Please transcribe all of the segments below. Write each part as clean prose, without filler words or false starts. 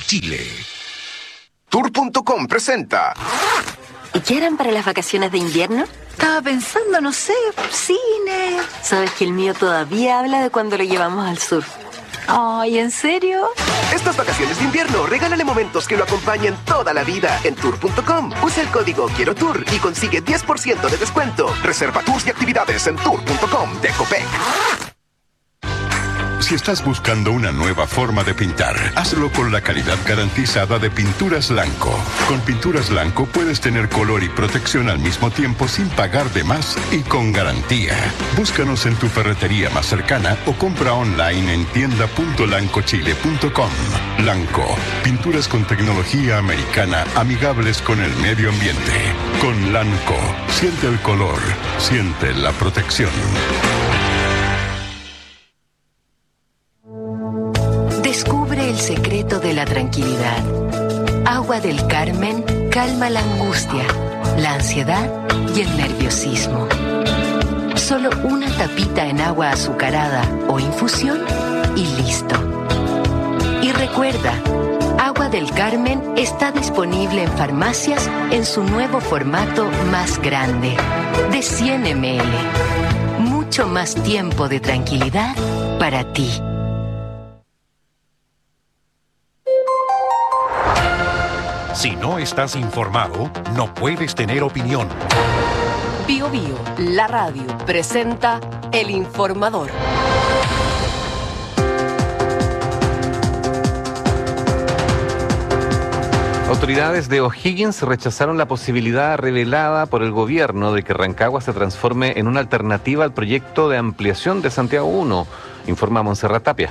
Chile. Tour.com presenta. ¿Y qué harán para las vacaciones de invierno? Estaba pensando, no sé, cine. Sabes que el mío todavía habla de cuando lo llevamos al sur. Ay, ¿en serio? Estas vacaciones de invierno, regálale momentos que lo acompañen toda la vida en Tour.com. Usa el código Quiero Tour y consigue 10% de descuento. Reserva tours y actividades en Tour.com de Copec. Si estás buscando una nueva forma de pintar, hazlo con la calidad garantizada de Pinturas Lanco. Con Pinturas Lanco puedes tener color y protección al mismo tiempo sin pagar de más y con garantía. Búscanos en tu ferretería más cercana o compra online en tienda.lancochile.com. Lanco, pinturas con tecnología americana amigables con el medio ambiente. Con Lanco, siente el color, siente la protección. Descubre el secreto de la tranquilidad. Agua del Carmen calma la angustia, la ansiedad y el nerviosismo. Solo una tapita en agua azucarada o infusión y listo. Y recuerda, Agua del Carmen está disponible en farmacias en su nuevo formato más grande, de 100 ml. Mucho más tiempo de tranquilidad para ti. Si no estás informado, no puedes tener opinión. Bio Bio, la radio, presenta El Informador. Autoridades de O'Higgins rechazaron la posibilidad revelada por el gobierno de que Rancagua se transforme en una alternativa al proyecto de ampliación de Santiago 1, informa Montserrat Tapia.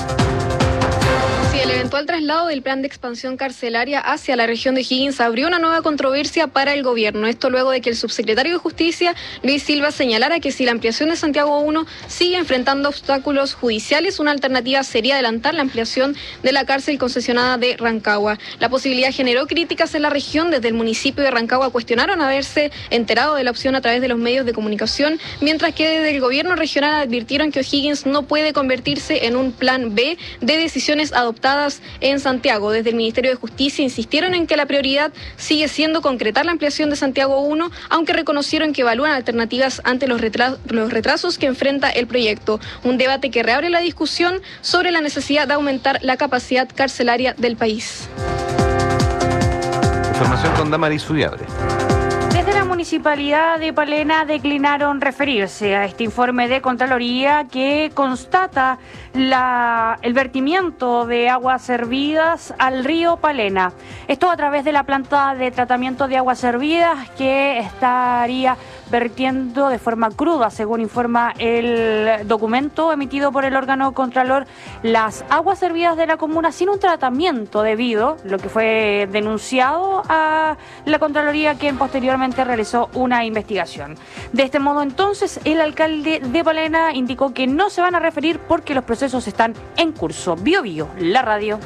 El eventual traslado del plan de expansión carcelaria hacia la región de O'Higgins abrió una nueva controversia para el gobierno. Esto luego de que el subsecretario de Justicia, Luis Silva, señalara que si la ampliación de Santiago 1 sigue enfrentando obstáculos judiciales, una alternativa sería adelantar la ampliación de la cárcel concesionada de Rancagua. La posibilidad generó críticas en la región. Desde el municipio de Rancagua cuestionaron haberse enterado de la opción a través de los medios de comunicación, mientras que desde el gobierno regional advirtieron que O'Higgins no puede convertirse en un plan B de decisiones adoptadas en Santiago. Desde el Ministerio de Justicia insistieron en que la prioridad sigue siendo concretar la ampliación de Santiago 1, aunque reconocieron que evalúan alternativas ante los retrasos que enfrenta el proyecto. Un debate que reabre la discusión sobre la necesidad de aumentar la capacidad carcelaria del país. Información con Damaris Sudiabre. Desde la Municipalidad de Palena declinaron referirse a este informe de Contraloría que constata el vertimiento de aguas servidas al río Palena. Esto a través de la planta de tratamiento de aguas servidas que estaría vertiendo de forma cruda, según informa el documento emitido por el órgano Contralor, las aguas servidas de la comuna sin un tratamiento debido, lo que fue denunciado a la Contraloría, quien posteriormente realizó una investigación. De este modo, entonces, el alcalde de Palena indicó que no se van a referir porque los procesos están en curso. Bio Bio, la radio.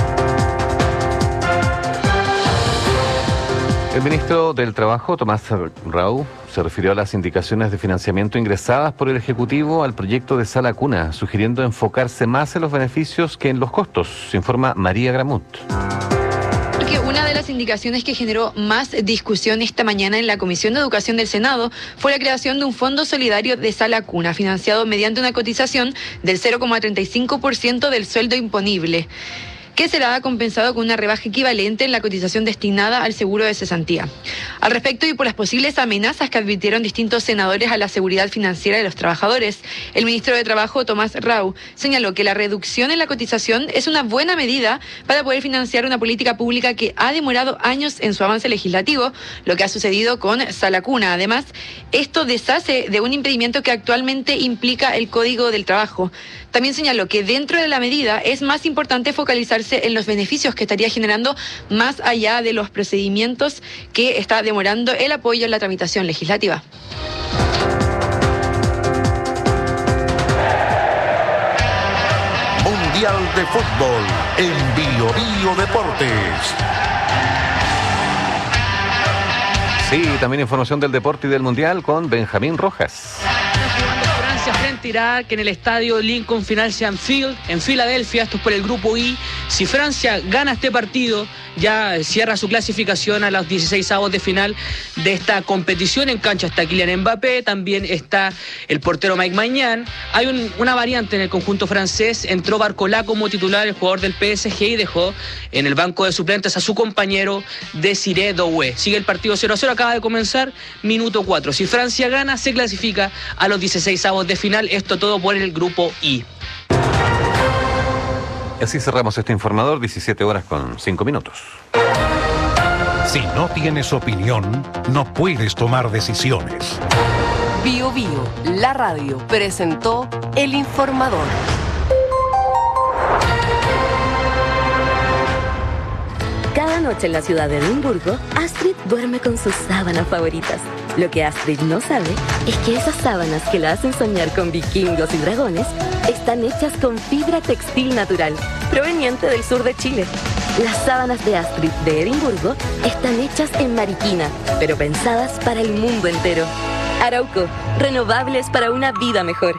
El ministro del Trabajo, Tomás Rau, se refirió a las indicaciones de financiamiento ingresadas por el Ejecutivo al proyecto de Sala Cuna, sugiriendo enfocarse más en los beneficios que en los costos, se informa María Gramut. Porque una de las indicaciones que generó más discusión esta mañana en la Comisión de Educación del Senado fue la creación de un fondo solidario de Sala Cuna, financiado mediante una cotización del 0,35% del sueldo imponible, que será compensado con una rebaja equivalente en la cotización destinada al seguro de cesantía. Al respecto, y por las posibles amenazas que advirtieron distintos senadores a la seguridad financiera de los trabajadores, el ministro de Trabajo, Tomás Rau, señaló que la reducción en la cotización es una buena medida para poder financiar una política pública que ha demorado años en su avance legislativo, lo que ha sucedido con Sala Cuna. Además, esto deshace de un impedimento que actualmente implica el Código del Trabajo. También señaló que dentro de la medida es más importante focalizarse en los beneficios que estaría generando más allá de los procedimientos que está demorando el apoyo en la tramitación legislativa. Mundial de Fútbol en Bio Bio Deportes. Sí, también información del deporte y del Mundial con Benjamín Rojas. Francia frente repartirá que en el estadio Lincoln Financial Field, en Filadelfia, esto es por el grupo I. Si Francia gana este partido, ya cierra su clasificación a los 16avos de final de esta competición. En cancha está Kylian Mbappé, también está el portero Mike Maignan. Hay una variante en el conjunto francés. Entró Barcola como titular, el jugador del PSG, y dejó en el banco de suplentes a su compañero Desiré Doué. Sigue el partido 0-0, acaba de comenzar, minuto 4. Si Francia gana, se clasifica a los 16avos de final. Esto todo por el grupo I. Así cerramos este informador, 17:05. Si no tienes opinión, no puedes tomar decisiones. Bio Bio, la radio, presentó El Informador. Cada noche en la ciudad de Edimburgo, Astrid duerme con sus sábanas favoritas. Lo que Astrid no sabe es que esas sábanas que la hacen soñar con vikingos y dragones están hechas con fibra textil natural, proveniente del sur de Chile. Las sábanas de Astrid de Edimburgo están hechas en Mariquina, pero pensadas para el mundo entero. Arauco, renovables para una vida mejor.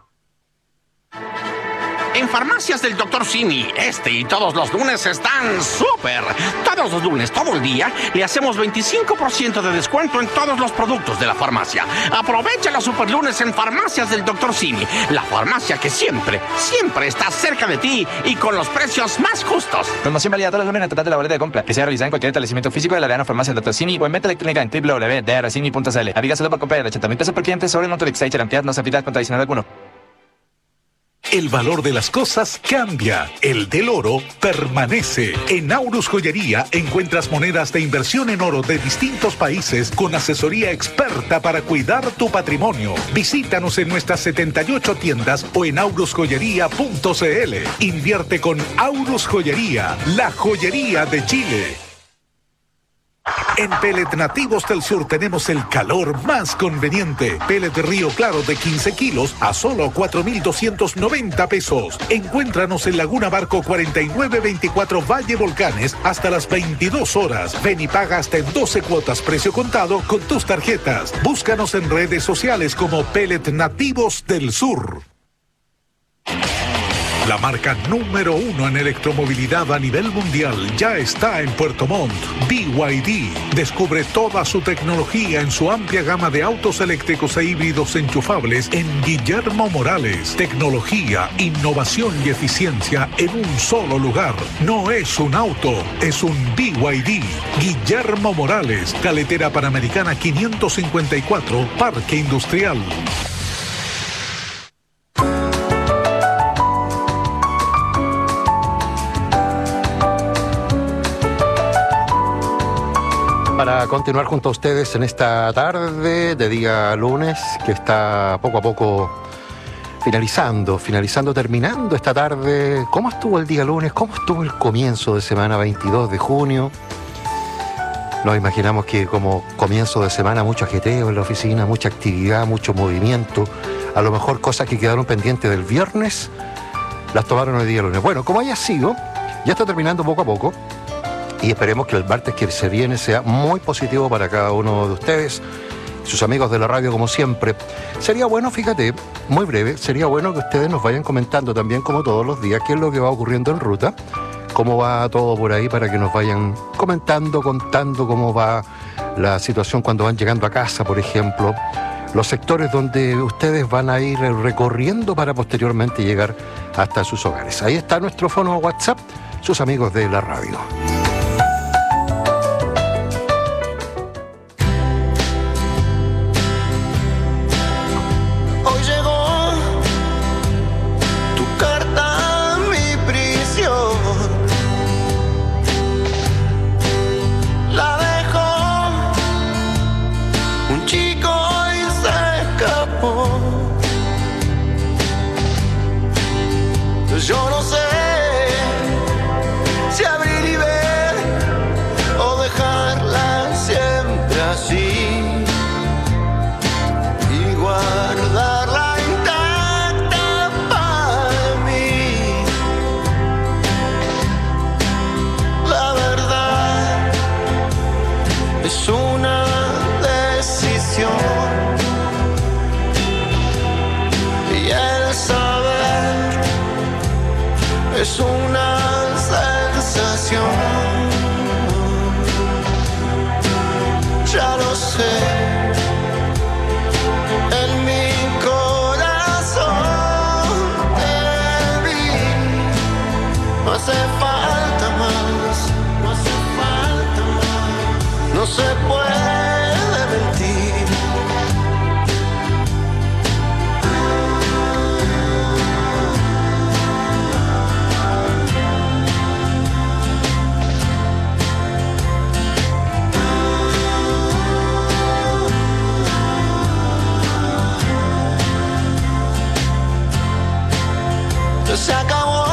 En Farmacias del Dr. Simi, este y todos los lunes están súper. Todos los lunes, todo el día, le hacemos 25% de descuento en todos los productos de la farmacia. Aprovecha los super lunes en Farmacias del Dr. Simi, la farmacia que siempre está cerca de ti y con los precios más justos. Promoción válida todos los lunes en el total de la boleta de compra, que sea realizada en cualquier establecimiento físico de la Arena Farmacia del Dr. Simi o en venta electrónica en www.drcimi.cl. Avígaselo por compra de 80.000 pesos por cliente sobre el monto de Exchange, la no se aplica con adicional alguno. El valor de las cosas cambia. El del oro permanece. En Aurus Joyería encuentras monedas de inversión en oro de distintos países con asesoría experta para cuidar tu patrimonio. Visítanos en nuestras 78 tiendas o en aurusjoyería.cl. Invierte con Aurus Joyería, la joyería de Chile. En Pellet Nativos del Sur tenemos el calor más conveniente. Pellet Río Claro de 15 kilos a solo 4.290 pesos. Encuéntranos en Laguna Barco 4924 Valle Volcanes hasta las 22 horas. Ven y paga hasta en 12 cuotas precio contado con tus tarjetas. Búscanos en redes sociales como Pellet Nativos del Sur. La marca número 1 en electromovilidad a nivel mundial ya está en Puerto Montt. BYD. Descubre toda su tecnología en su amplia gama de autos eléctricos e híbridos enchufables en Guillermo Morales. Tecnología, innovación y eficiencia en un solo lugar. No es un auto, es un BYD. Guillermo Morales, Carretera Panamericana 554, Parque Industrial. Para continuar junto a ustedes en esta tarde de día lunes, que está poco a poco terminando esta tarde. ¿Cómo estuvo el día lunes? ¿Cómo estuvo el comienzo de semana 22 de junio? Nos imaginamos que como comienzo de semana mucho ajetreo en la oficina, mucha actividad, mucho movimiento. A lo mejor cosas que quedaron pendientes del viernes las tomaron el día lunes. Bueno, como haya sido, ya está terminando poco a poco. Y esperemos que el martes que se viene sea muy positivo para cada uno de ustedes, sus amigos de la radio como siempre. Sería bueno, fíjate, muy breve, sería bueno que ustedes nos vayan comentando también como todos los días qué es lo que va ocurriendo en ruta, cómo va todo por ahí para que nos vayan comentando, contando cómo va la situación cuando van llegando a casa, por ejemplo, los sectores donde ustedes van a ir recorriendo para posteriormente llegar hasta sus hogares. Ahí está nuestro fono WhatsApp, sus amigos de la radio. Yo no sé si abrir y ver o dejarla siempre así y guardarla intacta para mí. La verdad es una decisión y sensación. Ya lo sé, en mi corazón te vi. No hace falta más, no hace falta más. No se puede mentir. Se acabó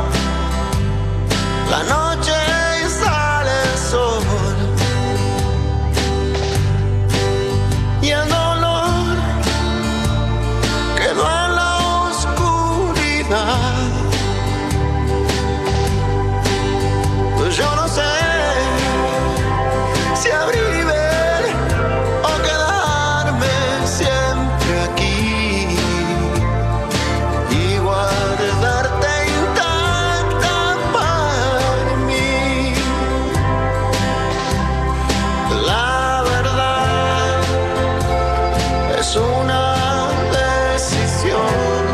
la noche y sale el sol, y el dolor quedó en la oscuridad. Pues yo no sé si abrir y ver o quedarme siempre aquí y guardarte intacta para mí. La verdad es una decisión,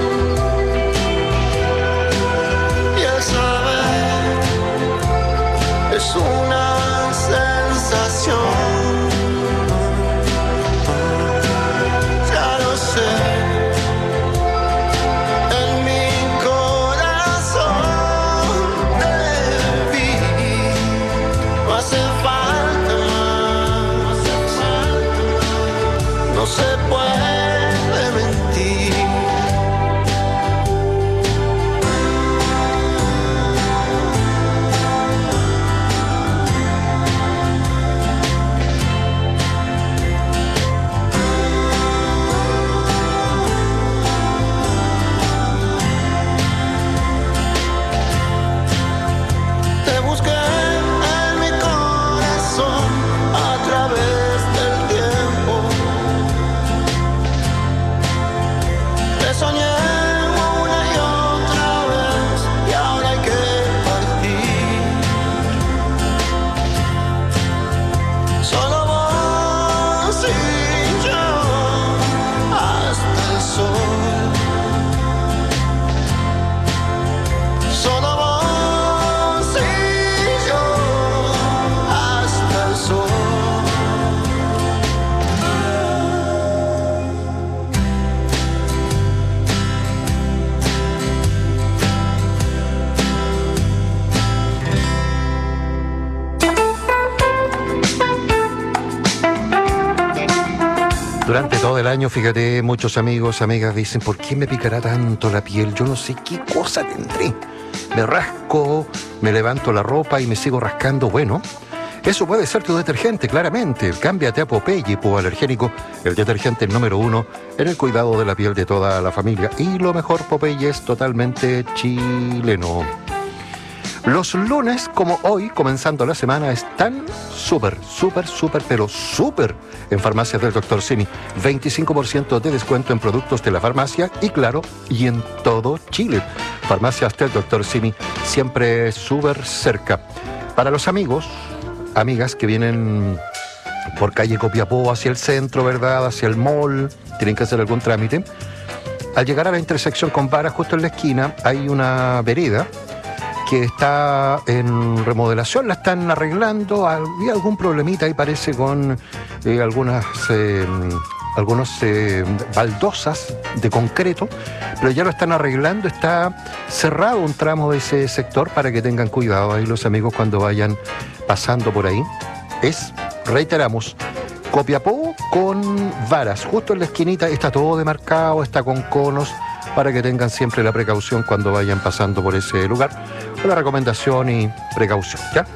y el saber es una sensación. Ya lo sé, en mi corazón te vi. No hace falta más, no se puede mentir. Te busqué en mi corazón a través del tiempo. Te soñé una y otra vez y ahora hay que partir. Solo vos y yo hasta el sol. Solo vos y yo hasta el sol. Durante todo el año, fíjate, muchos amigos, amigas dicen, ¿por qué me picará tanto la piel? Yo no sé qué cosa tendré. Me rasco, me levanto la ropa y me sigo rascando. Bueno, eso puede ser tu detergente, claramente. Cámbiate a Popeye hipoalergénico, el detergente número 1 en el cuidado de la piel de toda la familia. Y lo mejor, Popeye es totalmente chileno. Los lunes, como hoy, comenzando la semana, están súper en farmacias del Dr. Simi. 25% de descuento en productos de la farmacia y, claro, y en todo Chile. Farmacias del Dr. Simi, siempre súper cerca. Para los amigos, amigas que vienen por calle Copiapó hacia el centro, ¿verdad? Hacia el mall, tienen que hacer algún trámite. Al llegar a la intersección con Vara, justo en la esquina, hay una vereda que está en remodelación, la están arreglando. Había algún problemita ahí, parece, con algunas baldosas de concreto, pero ya lo están arreglando. Está cerrado un tramo de ese sector para que tengan cuidado ahí los amigos cuando vayan pasando por ahí. Reiteramos, Copiapó con Varas, justo en la esquinita, está todo demarcado, está con conos, para que tengan siempre la precaución cuando vayan pasando por ese lugar. Una recomendación y precaución, ¿ya?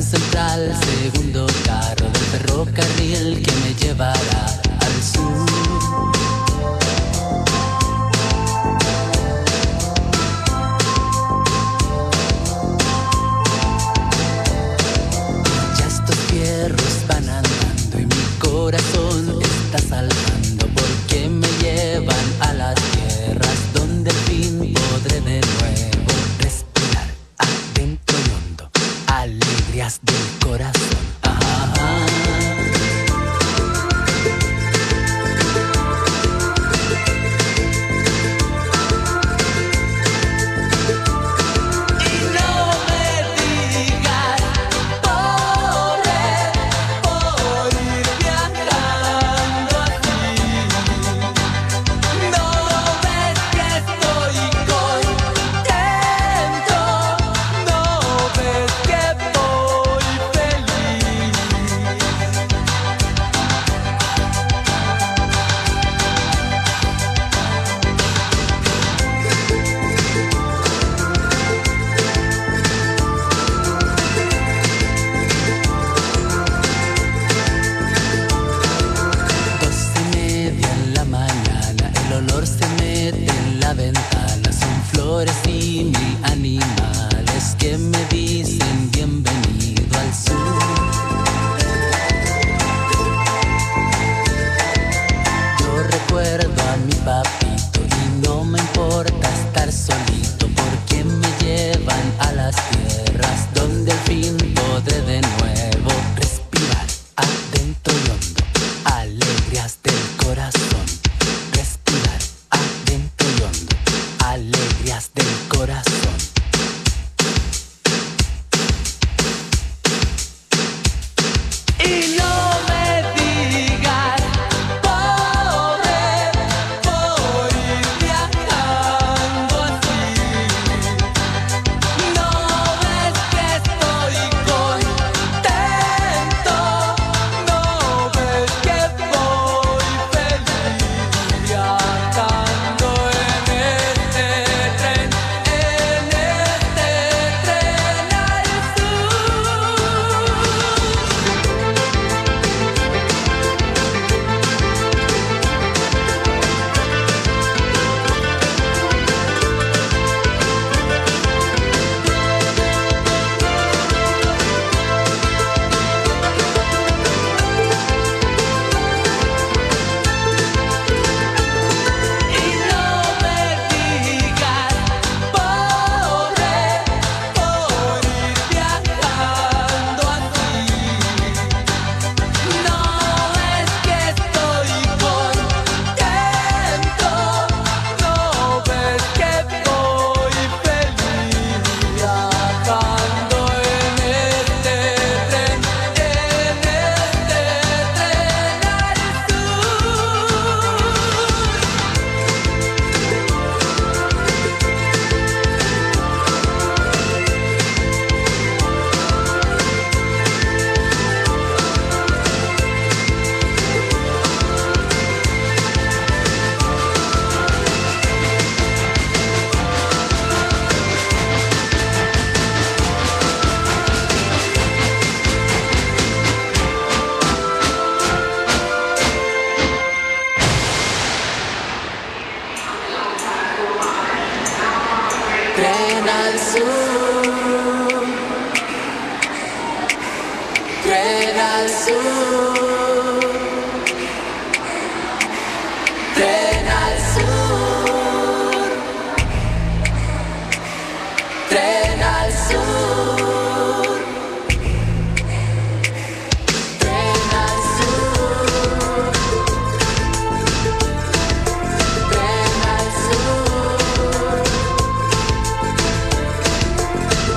Central, segundo carro del ferrocarril que me llevará al sur. Ya estos fierros van andando y mi corazón está saltando porque me llevan a las tierras donde al fin podré de nuevo respirar adentro y hondo alegrías del corazón.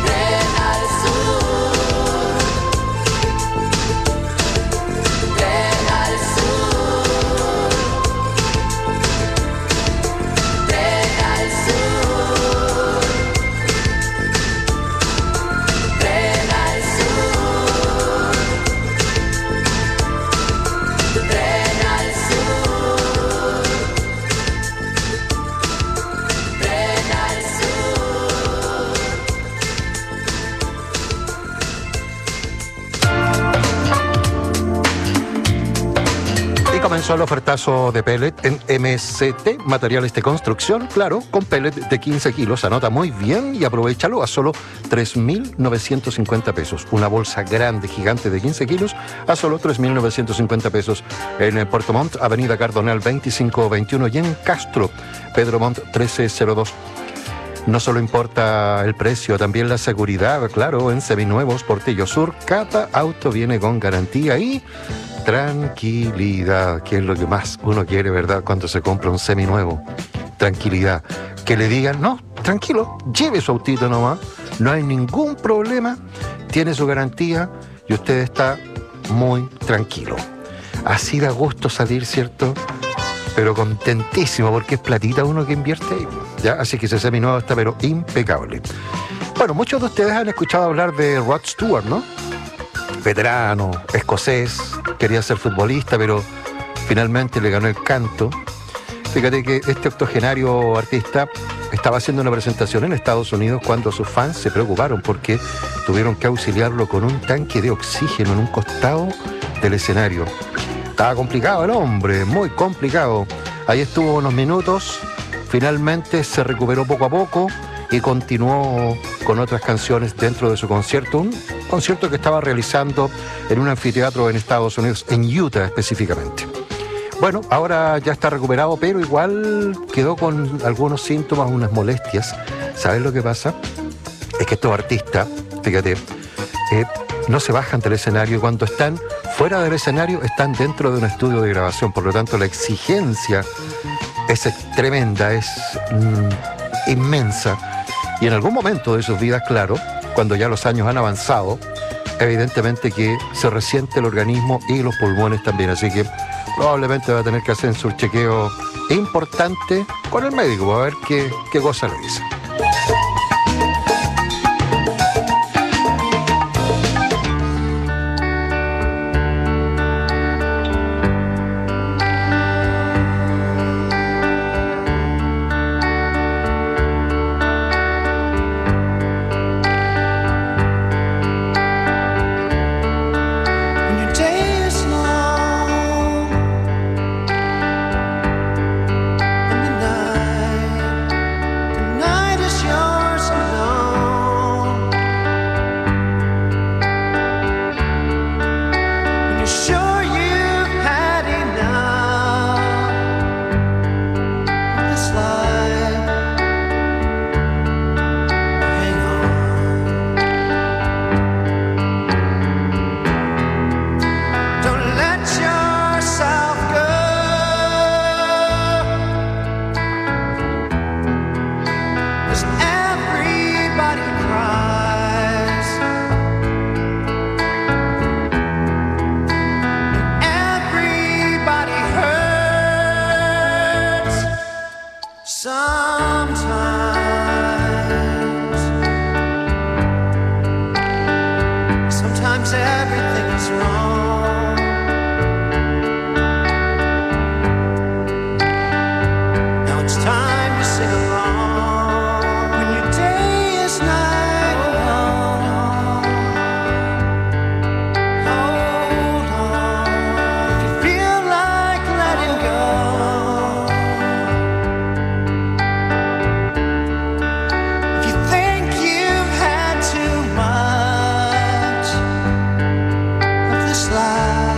Tren Comenzó el ofertazo de pellet en MST, materiales de construcción, claro, con pellet de 15 kilos. Anota muy bien y aprovechalo a solo 3.950 pesos. Una bolsa grande, gigante de 15 kilos a solo 3.950 pesos en Puerto Montt, Avenida Cardonal 2521 y en Castro, Pedro Montt 1302. No solo importa el precio, también la seguridad, claro, en Seminuevos, Portillo Sur, cada auto viene con garantía y tranquilidad, que es lo que más uno quiere, ¿verdad?, cuando se compra un seminuevo. Tranquilidad. Que le digan, no, tranquilo, lleve su autito nomás, no hay ningún problema, tiene su garantía y usted está muy tranquilo. Así da gusto salir, ¿cierto? Pero contentísimo, porque es platita uno que invierte ahí, ¿ya? Así que ese seminuevo está pero impecable. Bueno, muchos de ustedes han escuchado hablar de Rod Stewart, ¿no? Veterano, escocés, quería ser futbolista, pero finalmente le ganó el canto. Fíjate que este octogenario artista estaba haciendo una presentación en Estados Unidos cuando sus fans se preocuparon porque tuvieron que auxiliarlo con un tanque de oxígeno en un costado del escenario. Estaba complicado el hombre, muy complicado. Ahí estuvo unos minutos, finalmente se recuperó poco a poco y continuó con otras canciones dentro de su concierto, un concierto que estaba realizando en un anfiteatro en Estados Unidos, en Utah específicamente. Bueno, ahora ya está recuperado, pero igual quedó con algunos síntomas, unas molestias. ¿Sabes lo que pasa? Es que estos artistas, fíjate, no se bajan del escenario y cuando están fuera del escenario están dentro de un estudio de grabación, por lo tanto la exigencia es tremenda, es inmensa. Y en algún momento de sus vidas, claro, cuando ya los años han avanzado, evidentemente que se resiente el organismo y los pulmones también, así que probablemente va a tener que hacer un chequeo importante con el médico para ver qué cosa le dice. Slide.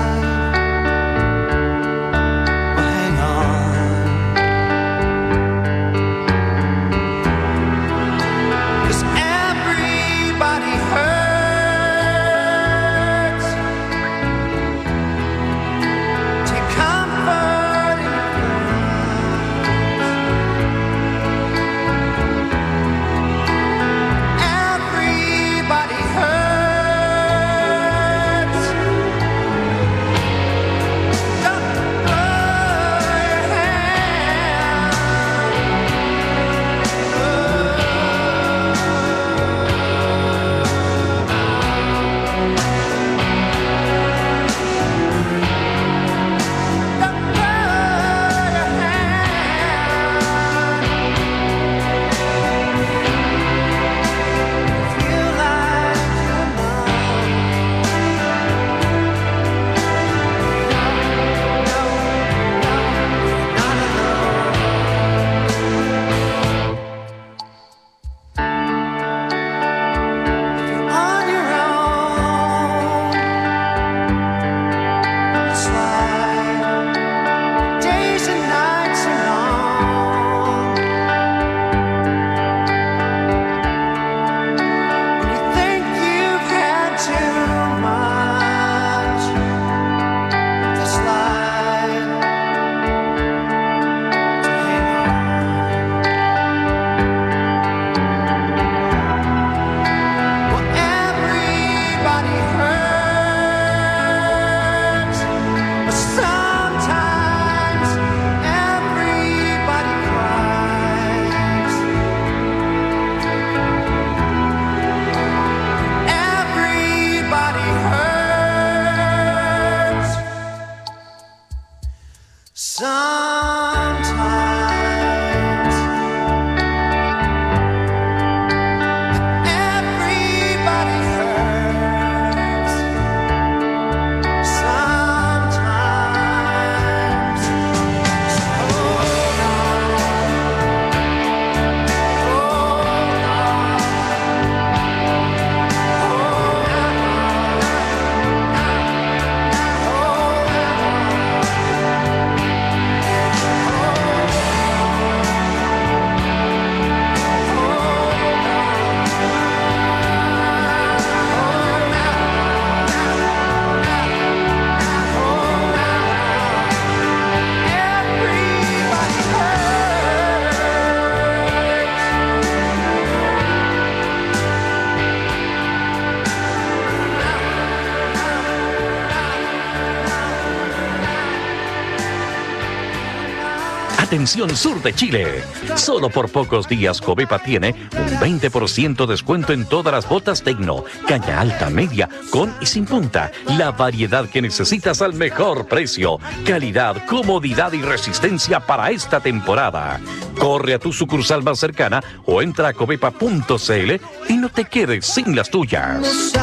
Atención sur de Chile. Solo por pocos días Covepa tiene un 20% descuento en todas las botas Tecno, caña alta, media, con y sin punta. La variedad que necesitas al mejor precio. Calidad, comodidad y resistencia para esta temporada. Corre a tu sucursal más cercana o entra a covepa.cl y no te quedes sin las tuyas.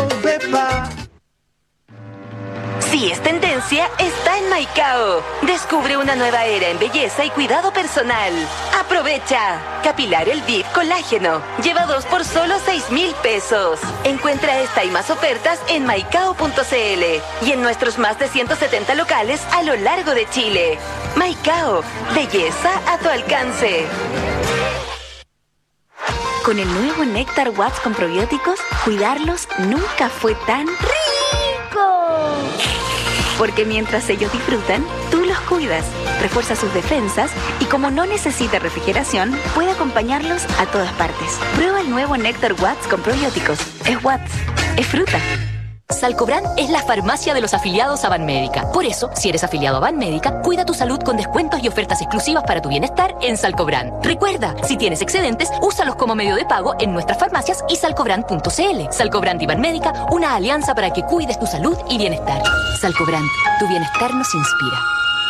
Si es tendencia, está en Maicao. Descubre una nueva era en belleza y cuidado personal. ¡Aprovecha! Capilar El VIP Colágeno. Lleva 2 por solo 6,000 pesos. Encuentra esta y más ofertas en maicao.cl y en nuestros más de 170 locales a lo largo de Chile. Maicao. Belleza a tu alcance. Con el nuevo Néctar Watts con probióticos, cuidarlos nunca fue tan rico. Porque mientras ellos disfrutan, tú los cuidas, refuerza sus defensas y como no necesita refrigeración, puede acompañarlos a todas partes. Prueba el nuevo Néctar Watts con probióticos. Es Watts, es fruta. Salcobran es la farmacia de los afiliados a Banmédica. Por eso, si eres afiliado a Banmédica, cuida tu salud con descuentos y ofertas exclusivas para tu bienestar en Salcobran. Recuerda, si tienes excedentes, úsalos como medio de pago en nuestras farmacias y salcobran.cl. Salcobran y Banmédica, una alianza para que cuides tu salud y bienestar. Salcobran, tu bienestar nos inspira.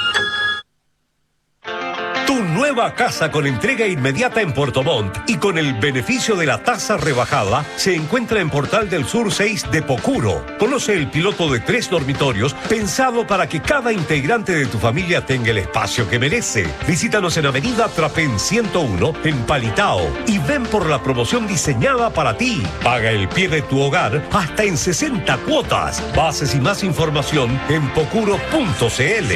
Tu nueva casa con entrega inmediata en Puerto Montt y con el beneficio de la tasa rebajada se encuentra en Portal del Sur 6 de Pocuro. Conoce el piloto de 3 dormitorios pensado para que cada integrante de tu familia tenga el espacio que merece. Visítanos en Avenida Trapén 101 en Palitao y ven por la promoción diseñada para ti. Paga el pie de tu hogar hasta en 60 cuotas. Bases y más información en pocuro.cl.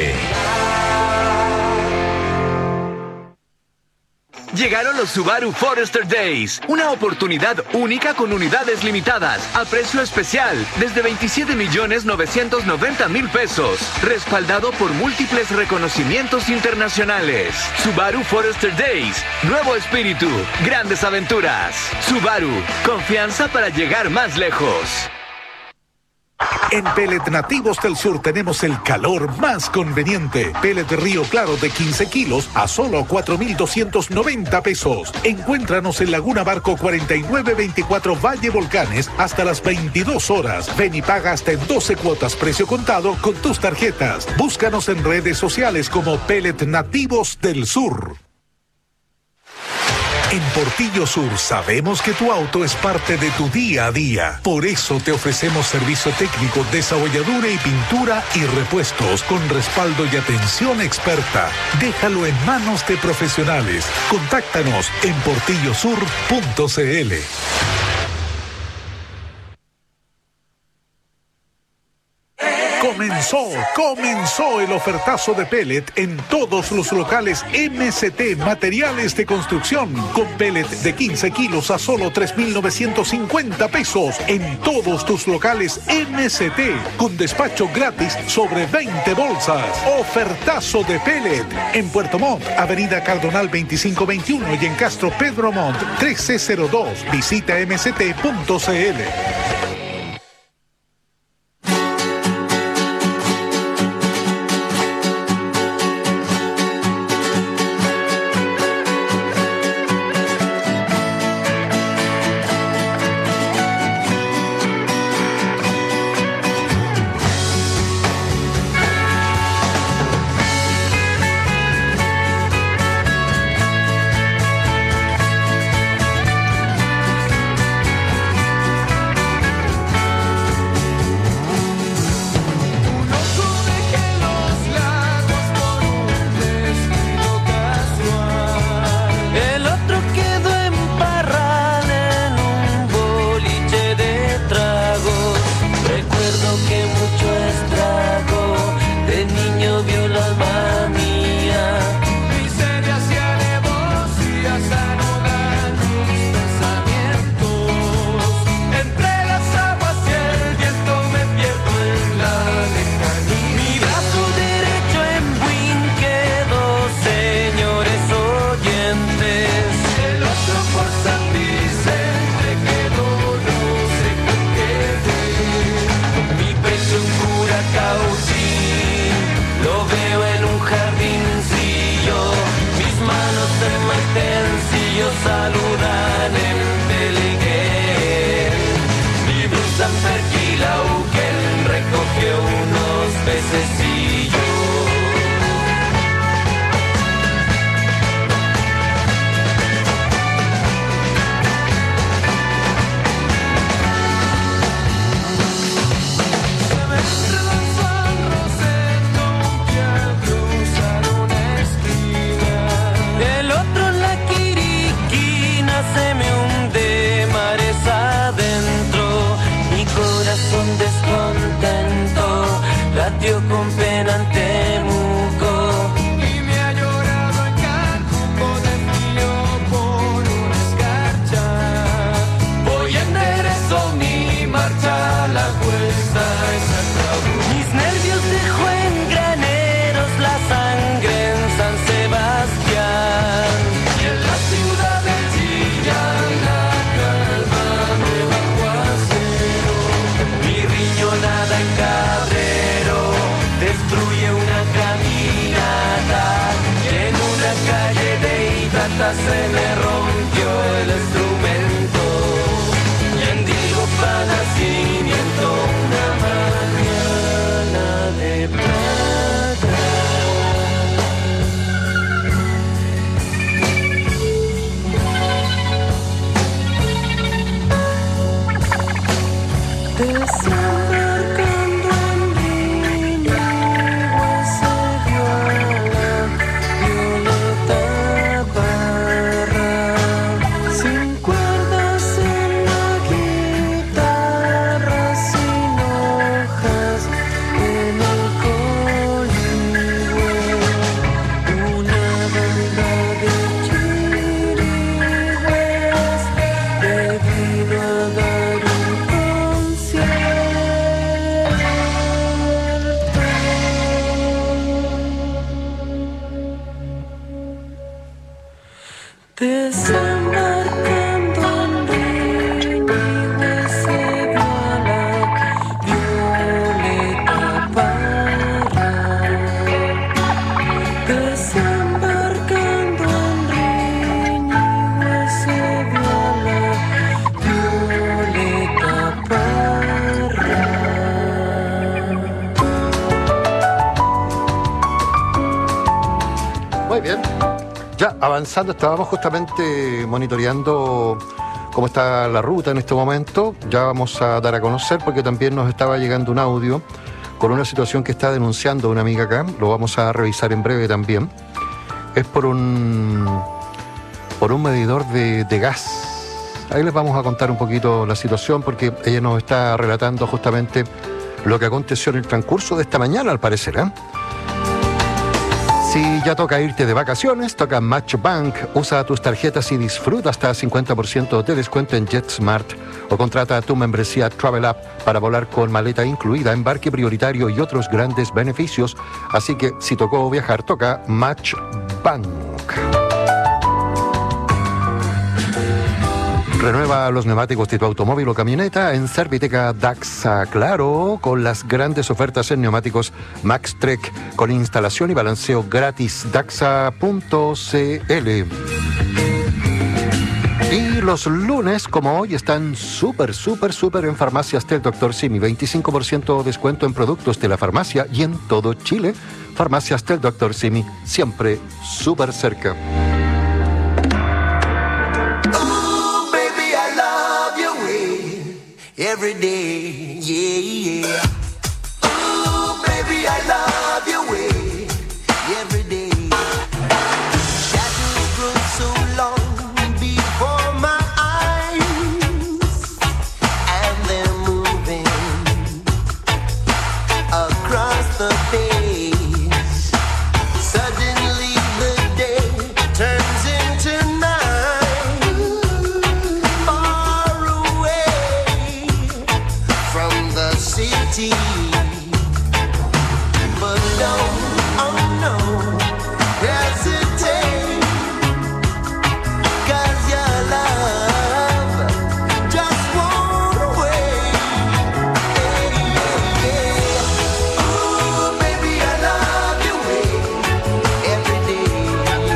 Llegaron los Subaru Forester Days, una oportunidad única con unidades limitadas, a precio especial, desde 27.990.000 pesos, respaldado por múltiples reconocimientos internacionales. Subaru Forester Days, nuevo espíritu, grandes aventuras. Subaru, confianza para llegar más lejos. En Pellet Nativos del Sur tenemos el calor más conveniente. Pellet Río Claro de 15 kilos a solo 4,290 pesos. Encuéntranos en Laguna Barco 4924 Valle Volcanes hasta las 22 horas. Ven y paga hasta en 12 cuotas precio contado con tus tarjetas. Búscanos en redes sociales como Pellet Nativos del Sur. En Portillo Sur sabemos que tu auto es parte de tu día a día. Por eso te ofrecemos servicio técnico, desabolladura y pintura y repuestos con respaldo y atención experta. Déjalo en manos de profesionales. Contáctanos en portillosur.cl. Comenzó el ofertazo de pellet en todos los locales MCT Materiales de Construcción, con pellet de 15 kilos a solo 3,950 pesos en todos tus locales MCT, con despacho gratis sobre 20 bolsas. Ofertazo de pellet en Puerto Montt, Avenida Cardonal 2521 y en Castro Pedro Montt 1302. Visita mct.cl. Perquilauquén recogió unos pececillos. El otro en la quiriquina se me hunde mares adentro. Mi corazón descontento latió con pena en Temuco. Y me ha llorado en Cancún de frío por un escarcha. Voy enderezo mi marcha, la cuesta es acabó. Mis nervios dejó en graneros la sangre en San Sebastián. Y en la ciudad de Chillán la calma me bajó a cero. Mi riñonada en Cabrero destruye una caminata. Y en una calle de Itata se me rompió el instrumento. Y en Digopa nacimiento una mañana de plata. Desembarcando en Viña, se dio a la Violeta Parra. Sin cuerdas en la guitarra, sin hojas en el coligüe. Una banda de chirigüelas le vino a dar un concierto. Desembarcando en Riñihue se vio a la Violeta Parra. Desembarcando en Riñihue se vio a la Violeta Parra. Muy bien. Ya avanzando, estábamos justamente monitoreando cómo está la ruta en este momento. Ya vamos a dar a conocer porque también nos estaba llegando un audio con una situación que está denunciando una amiga acá. Lo vamos a revisar en breve también. Es por un medidor de gas. Ahí les vamos a contar un poquito la situación porque ella nos está relatando justamente lo que aconteció en el transcurso de esta mañana, al parecer, ¿eh? Si ya toca irte de vacaciones, toca Match Bank. Usa tus tarjetas y disfruta hasta 50% de descuento en JetSmart. O contrata tu membresía Travel App para volar con maleta incluida, embarque prioritario y otros grandes beneficios. Así que si tocó viajar, toca Match Bank. Renueva los neumáticos de tu automóvil o camioneta en Serviteca Daxa Claro, con las grandes ofertas en neumáticos MaxTrek con instalación y balanceo gratis. Daxa.cl. Y los lunes, como hoy, están súper en Farmacias del Dr. Simi. 25% descuento en productos de la farmacia y en todo Chile. Farmacias del Dr. Simi, siempre súper cerca. Every day, yeah, yeah. Ooh, baby, I love your way. Every day. Shadows grow so long before my eyes, and they're moving across the page. Suddenly the day turns into night. Far away from the city, but don't, oh no, hesitate, 'cause your love just won't wait. Yeah, yeah. Ooh, baby, I love your way every day.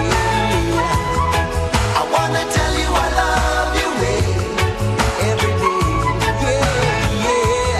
I wanna tell you I love your way every day. Yeah, yeah.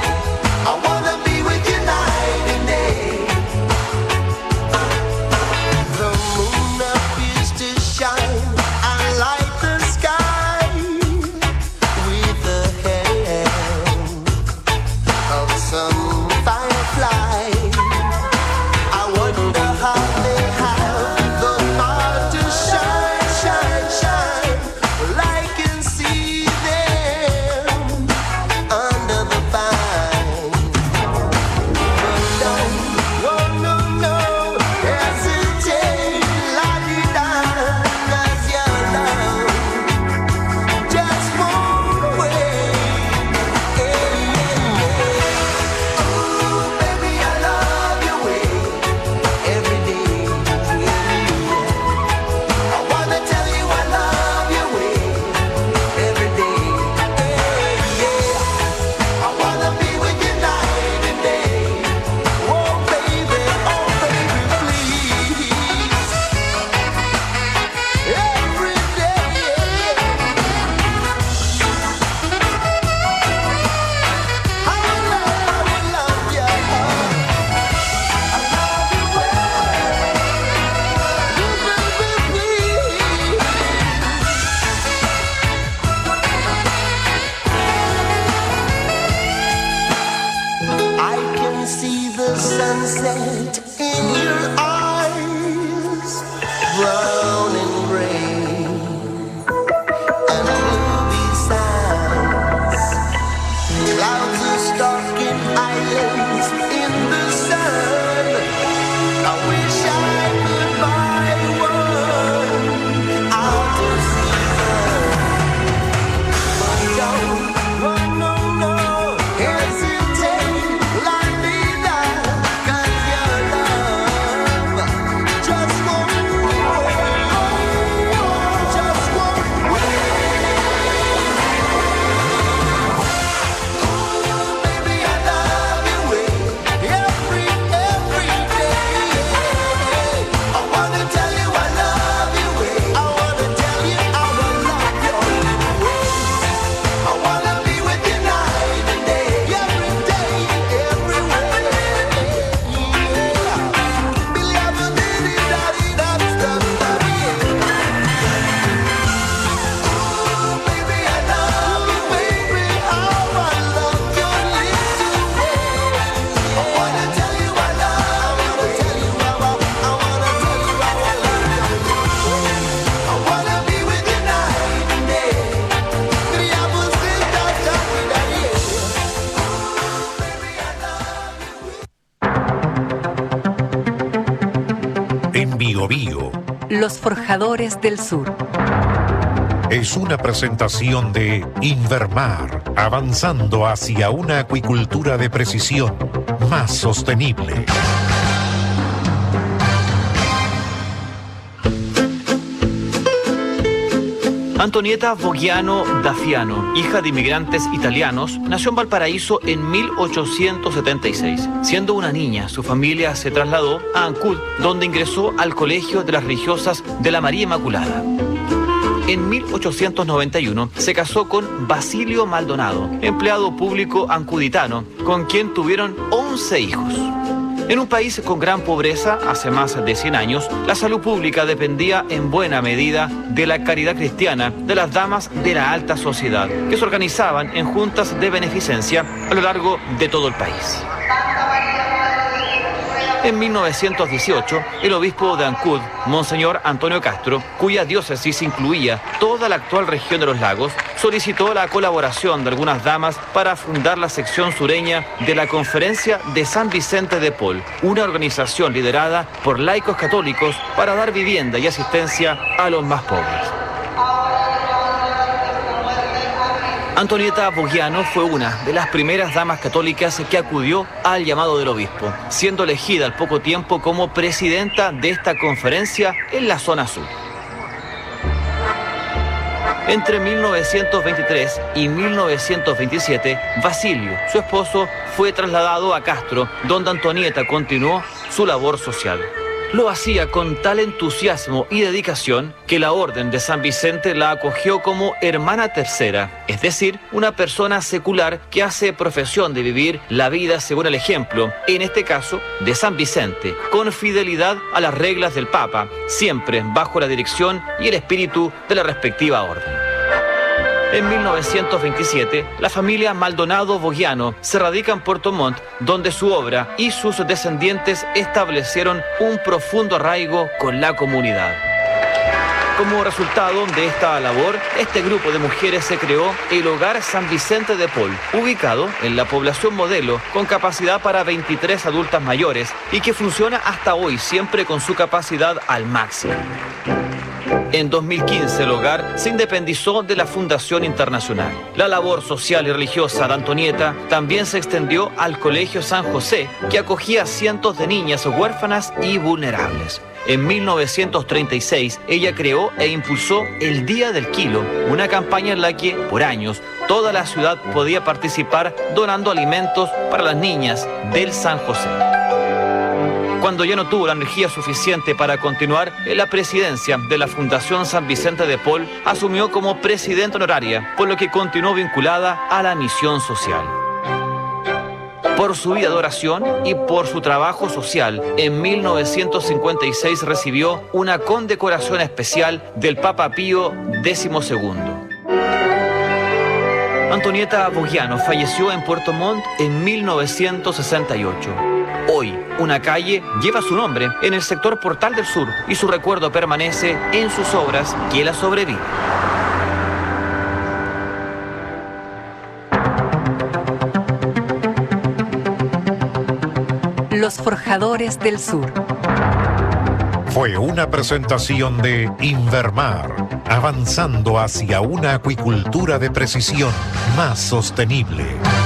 sunset in your eyes, brown and gray, and blue besides. Clouds are stalking islands in the sun. I wish I could buy one out of season, but don't, no, hesitate, like me now, 'cause your love just won't wait, just won't wait. Oh, baby, I love you every day. I wanna tell you I love you, I wanna tell you how I love you. I wanna be with you night and day, everywhere. Oh, baby, I love you, baby, how I love your little ways. I wanna tell you I love you, I wanna tell you how I love you. I wanna be with you night and day. En Bio Bio Los Forjadores del Sur. es una presentación de Invermar, avanzando hacia una acuicultura de precisión más sostenible. Antonieta Vogliano Daffiano, hija de inmigrantes italianos, nació en Valparaíso en 1876. Siendo una niña, su familia se trasladó a Ancud, donde ingresó al Colegio de las Religiosas de la María Inmaculada. En 1891 se casó con Basilio Maldonado, empleado público ancuditano, con quien tuvieron 11 hijos. En un país con gran pobreza, hace más de 100 años, la salud pública dependía en buena medida de la caridad cristiana de las damas de la alta sociedad, que se organizaban en juntas de beneficencia a lo largo de todo el país. En 1918, el obispo de Ancud, Monseñor Antonio Castro, cuya diócesis incluía toda la actual región de los lagos, solicitó la colaboración de algunas damas para fundar la sección sureña de la Conferencia de San Vicente de Paul, una organización liderada por laicos católicos para dar vivienda y asistencia a los más pobres. Antonieta Vogliano fue una de las primeras damas católicas que acudió al llamado del obispo, siendo elegida al poco tiempo como presidenta de esta conferencia en la zona sur. Entre 1923 y 1927, Basilio, su esposo, fue trasladado a Castro, donde Antonieta continuó su labor social. Lo hacía con tal entusiasmo y dedicación que la Orden de San Vicente la acogió como hermana tercera, es decir, una persona secular que hace profesión de vivir la vida según el ejemplo, en este caso, de San Vicente, con fidelidad a las reglas del Papa, siempre bajo la dirección y el espíritu de la respectiva orden. En 1927, la familia Maldonado Vogliano se radica en Puerto Montt, donde su obra y sus descendientes establecieron un profundo arraigo con la comunidad. Como resultado de esta labor, este grupo de mujeres se creó el Hogar San Vicente de Paul, ubicado en la población modelo con capacidad para 23 adultas mayores y que funciona hasta hoy siempre con su capacidad al máximo. En 2015 el hogar se independizó de la Fundación Internacional. La labor social y religiosa de Antonieta también se extendió al Colegio San José, que acogía a cientos de niñas huérfanas y vulnerables. En 1936 ella creó e impulsó el Día del Kilo, una campaña en la que, por años, toda la ciudad podía participar donando alimentos para las niñas del San José. Cuando ya no tuvo la energía suficiente para continuar en la presidencia de la Fundación San Vicente de Paul, asumió como presidenta honoraria, por lo que continuó vinculada a la misión social. Por su vida de oración y por su trabajo social, en 1956 recibió una condecoración especial del Papa Pío XII. Antonieta Vogliano falleció en Puerto Montt en 1968. Hoy, una calle lleva su nombre en el sector Portal del Sur y su recuerdo permanece en sus obras que la sobreviven. Los Forjadores del Sur. Fue una presentación de Invermar, avanzando hacia una acuicultura de precisión más sostenible.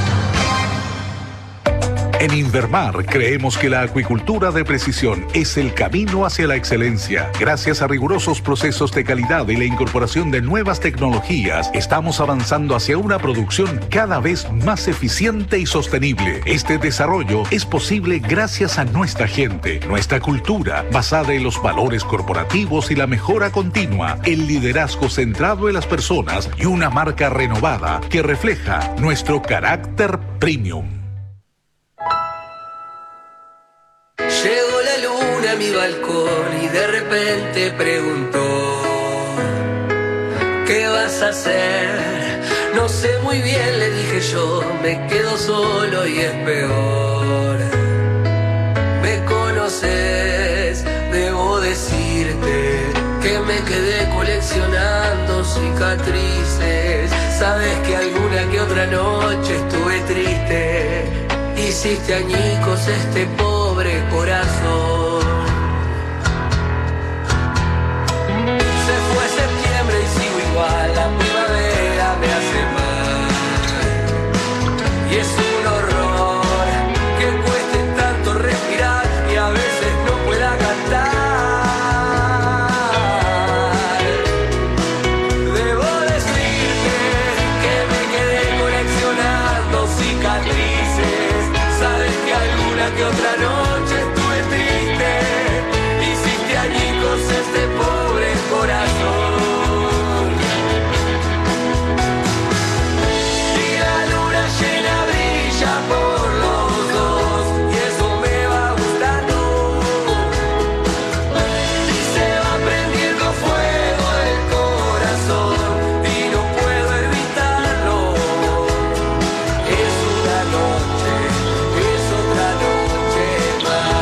En Invermar creemos que la acuicultura de precisión es el camino hacia la excelencia. Gracias a rigurosos procesos de calidad y la incorporación de nuevas tecnologías, estamos avanzando hacia una producción cada vez más eficiente y sostenible. Este desarrollo es posible gracias a nuestra gente, nuestra cultura, basada en los valores corporativos y la mejora continua, el liderazgo centrado en las personas y una marca renovada que refleja nuestro carácter premium. Llegó la luna a mi balcón y de repente preguntó: ¿qué vas a hacer? No sé muy bien, le dije yo, me quedo solo y es peor. Me conoces, debo decirte que me quedé coleccionando cicatrices. Sabes que alguna que otra noche estuve triste. Hiciste añicos este pobre corazón. Se fue septiembre y sigo igual, la primavera me hace mal. Y es un horror que cueste tanto respirar y a veces no pueda cantar. Debo decirte que me quedé coleccionando cicatrices. Sabes que alguna que otra noche estuve triste. Hiciste añicos este pobre corazón. Y la luna llena brilla por los dos y eso me va gustando. Y se va prendiendo fuego el corazón y no puedo evitarlo. Es una noche, es otra noche más.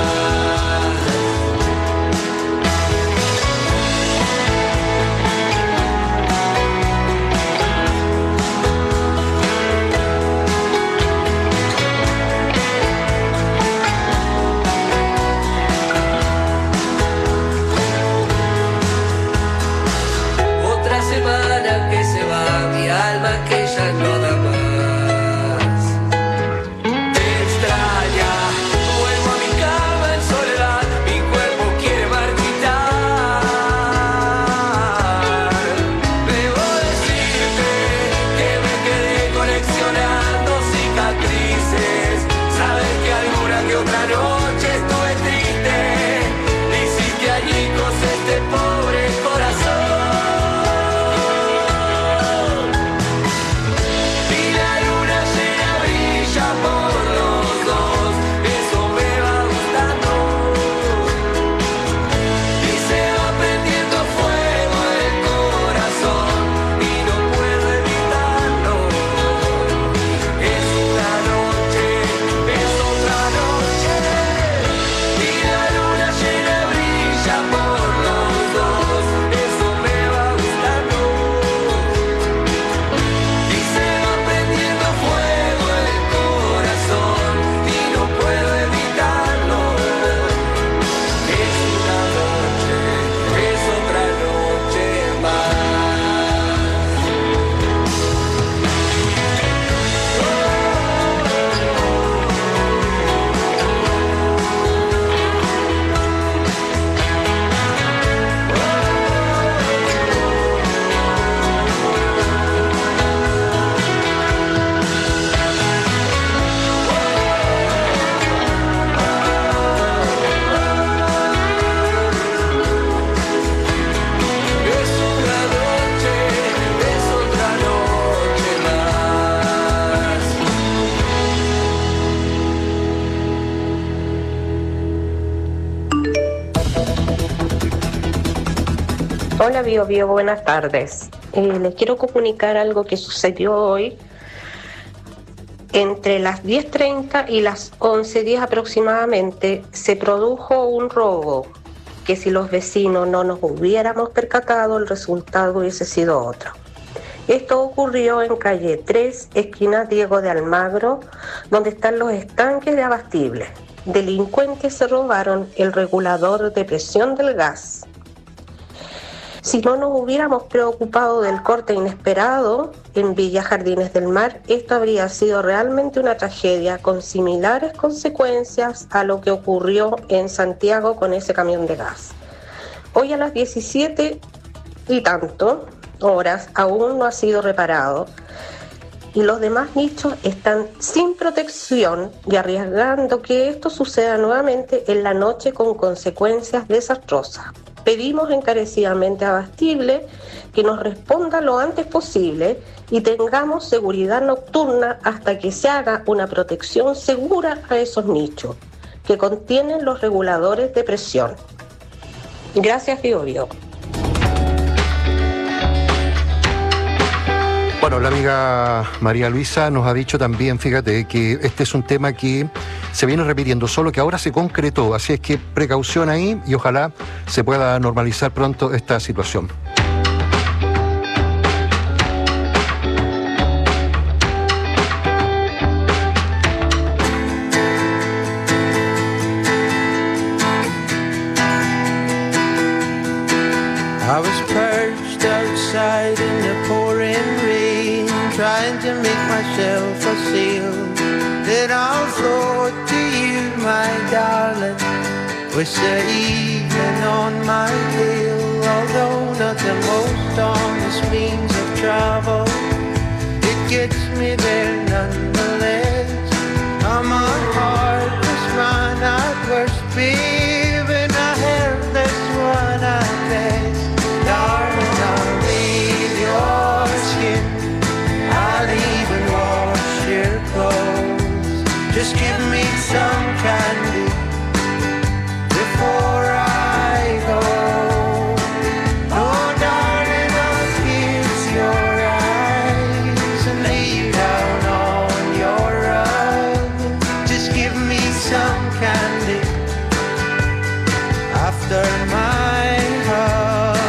Otra semana que se va, mi alma que ya no da más. Te extraña, vuelvo a mi cama en soledad, mi cuerpo quiere marchitar. Debo decirte que me quedé coleccionando cicatrices. Sabes que alguna que otra noche estuve triste. Le hiciste añicos este pobre corazón. Y la luna llena brilla por los dos, eso me va gustando. Y se va prendiendo fuego el corazón y no puedo evitarlo. Es una noche, es otra noche. Y la luna llena brilla por los dos, eso me va gustando. Y se va prendiendo fuego el corazón y no puedo evitarlo. Es una noche, es otra noche más. Es una noche, es otra noche más. Hola Bio Bio, buenas tardes. Les quiero comunicar algo que sucedió hoy. Entre las 10:30 y las 11:10 aproximadamente se produjo un robo que si los vecinos no nos hubiéramos percatado el resultado hubiese sido otro. Esto ocurrió en calle 3, esquina Diego de Almagro, donde están los estanques de abastible. Delincuentes se robaron el regulador de presión del gas. Si no nos hubiéramos preocupado del corte inesperado en Villa Jardines del Mar, esto habría sido realmente una tragedia con similares consecuencias a lo que ocurrió en Santiago con ese camión de gas. Hoy a las 17 y tanto horas aún no ha sido reparado y los demás nichos están sin protección y arriesgando que esto suceda nuevamente en la noche con consecuencias desastrosas. Pedimos encarecidamente a Abastible que nos responda lo antes posible y tengamos seguridad nocturna hasta que se haga una protección segura a esos nichos que contienen los reguladores de presión. Gracias, Bio Bio. Bueno, la amiga María Luisa nos ha dicho también, fíjate, que este es un tema que se viene repitiendo, solo que ahora se concretó, así es que precaución ahí y ojalá se pueda normalizar pronto esta situación. I was perched outside in the pouring rain, trying to make myself a sail. Then I'll float to you, my darling, with the evening on my tail. Although not the most honest means of travel, it gets me there nonetheless. I'm a heartless man at worst, babe, and a helpless one at best. Darling, I'll bathe your skin, I'll even wash your clothes. Just give me some candy before I go. Oh, darling, I'll kiss your eyes and lay you down on your rug. Just give me some candy after my hug.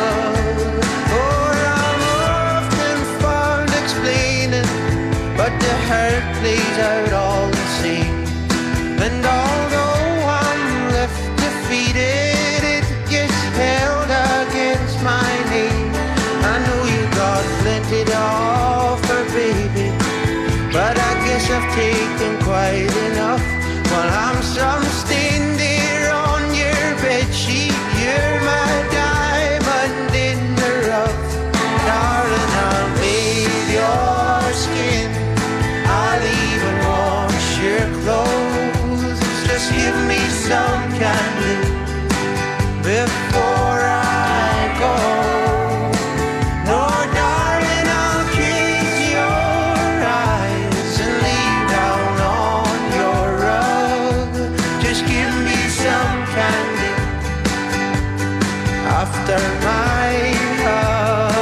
But the hurt plays out all the same. And although I'm left defeated, it gets held against my name. I know you got plenty to offer, baby, but I guess I've taken quite enough. While I'm some stain there on your bedsheet, you're my diamond in the rough. Darling, I'll bathe your skin, I'll even wash your clothes. Just give me some candy before I go. No, darling, I'll kiss your eyes and lay you down on your rug. Just give me some candy after my hug.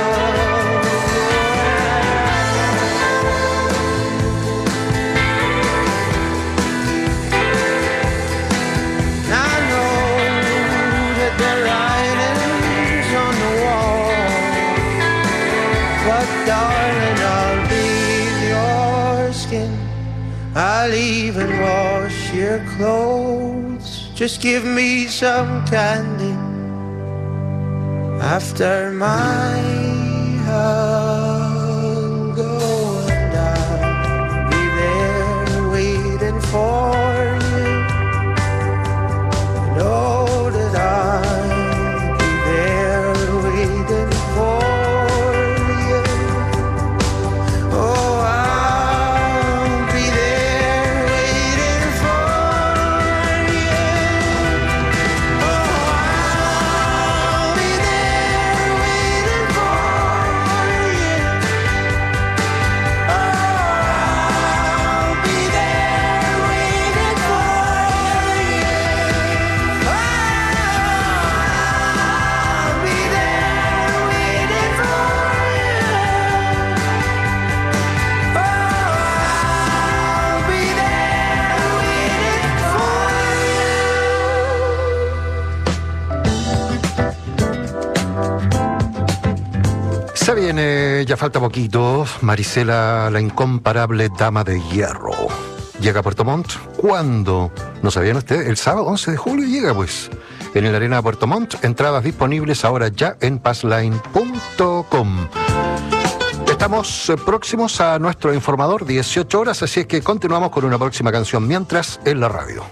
Darling, I'll bathe your skin, I'll even wash your clothes. Just give me some candy after my hug. Oh, and I'll be there waiting for you. Know that I'll be there waiting for you. viene, ya falta poquito, Marisela, la incomparable dama de hierro. Llega a Puerto Montt. ¿Cuándo? ¿No sabían ustedes? El sábado 11 de julio llega, pues. En el Arena de Puerto Montt, entradas disponibles ahora ya en passline.com. Estamos próximos a nuestro informador, 18 horas, así es que continuamos con una próxima canción mientras en la radio.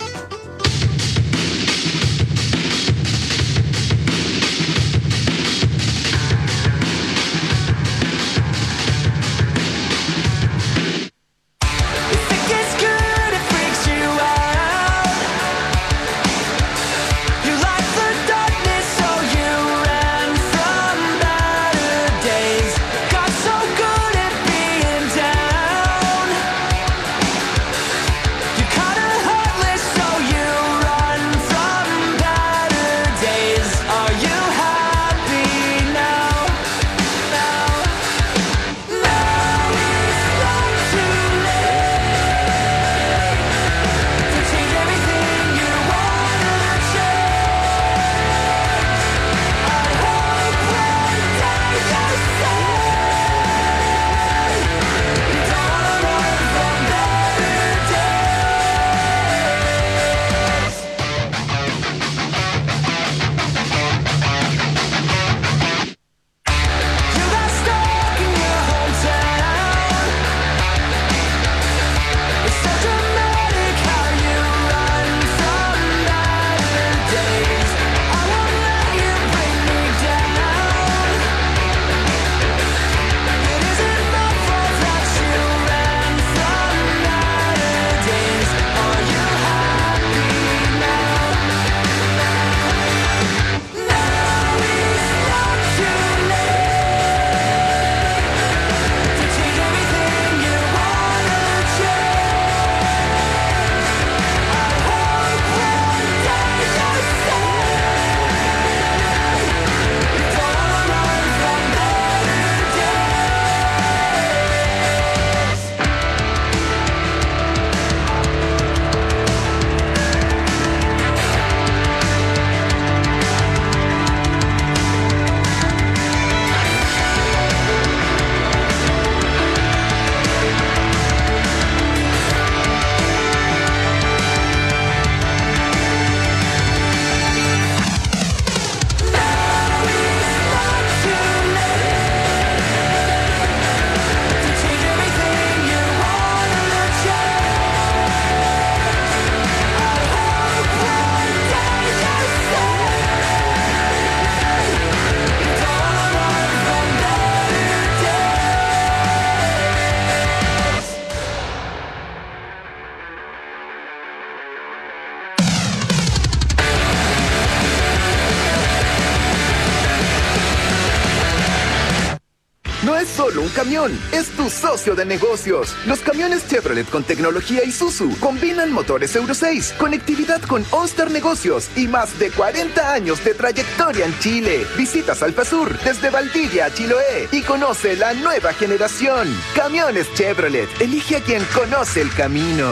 No es solo un camión, es tu socio de negocios. Los camiones Chevrolet con tecnología Isuzu combinan motores Euro 6, conectividad con Oster Negocios y más de 40 años de trayectoria en Chile. Visita Salpasur desde Valdivia a Chiloé y conoce la nueva generación. Camiones Chevrolet, elige a quien conoce el camino.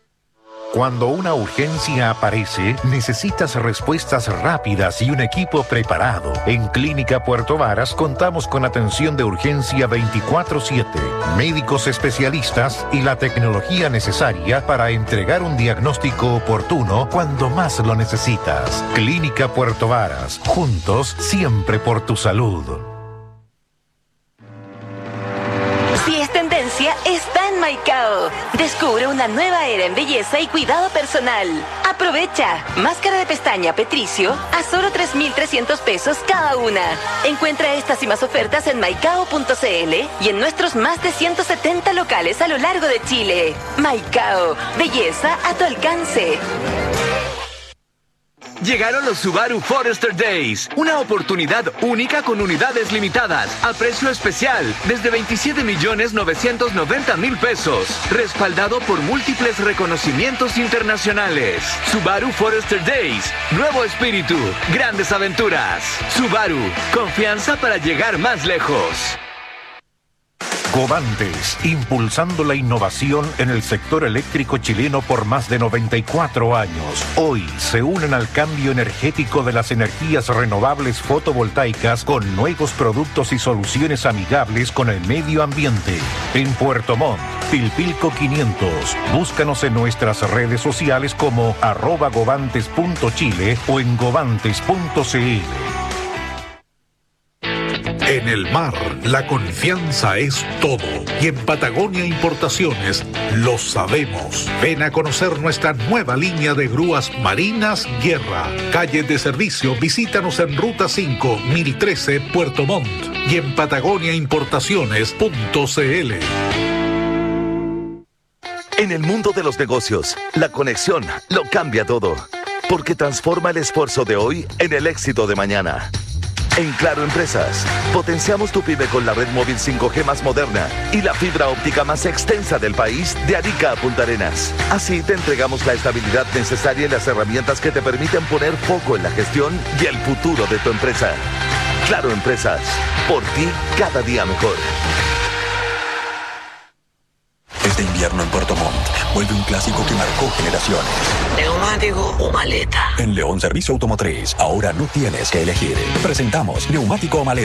Cuando una urgencia aparece, necesitas respuestas rápidas y un equipo preparado. En Clínica Puerto Varas contamos con atención de urgencia 24/7, médicos especialistas y la tecnología necesaria para entregar un diagnóstico oportuno cuando más lo necesitas. Clínica Puerto Varas, juntos siempre por tu salud. Si es tendencia, está en Maicao. Descubre una nueva era en belleza y cuidado personal. Aprovecha. Máscara de pestaña Petricio a solo 3.300 pesos cada una. Encuentra estas y más ofertas en maicao.cl y en nuestros más de 170 locales a lo largo de Chile. Maicao. Belleza a tu alcance. Llegaron los Subaru Forester Days, una oportunidad única con unidades limitadas, a precio especial, desde 27.990.000 pesos, respaldado por múltiples reconocimientos internacionales. Subaru Forester Days, nuevo espíritu, grandes aventuras. Subaru, confianza para llegar más lejos. Govantes, impulsando la innovación en el sector eléctrico chileno por más de 94 años. Hoy se unen al cambio energético de las energías renovables fotovoltaicas con nuevos productos y soluciones amigables con el medio ambiente. En Puerto Montt, Pilpilco 500. Búscanos en nuestras redes sociales como @govantes.chile o en govantes.cl. En el mar, la confianza es todo. Y en Patagonia Importaciones lo sabemos. Ven a conocer nuestra nueva línea de grúas Marinas Guerra. Calle de servicio, visítanos en Ruta 5, 1013, Puerto Montt. Y en patagoniaimportaciones.cl. En el mundo de los negocios, la conexión lo cambia todo. Porque transforma el esfuerzo de hoy en el éxito de mañana. En Claro Empresas, potenciamos tu pyme con la red móvil 5G más moderna y la fibra óptica más extensa del país, de Arica a Punta Arenas. Así te entregamos la estabilidad necesaria y las herramientas que te permiten poner foco en la gestión y el futuro de tu empresa. Claro Empresas, por ti cada día mejor. Este invierno en Puerto Montt vuelve un clásico que marcó generaciones. ¿Neumático o maleta? En León Servicio Automotriz, ahora no tienes que elegir. Presentamos Neumático o Maleta.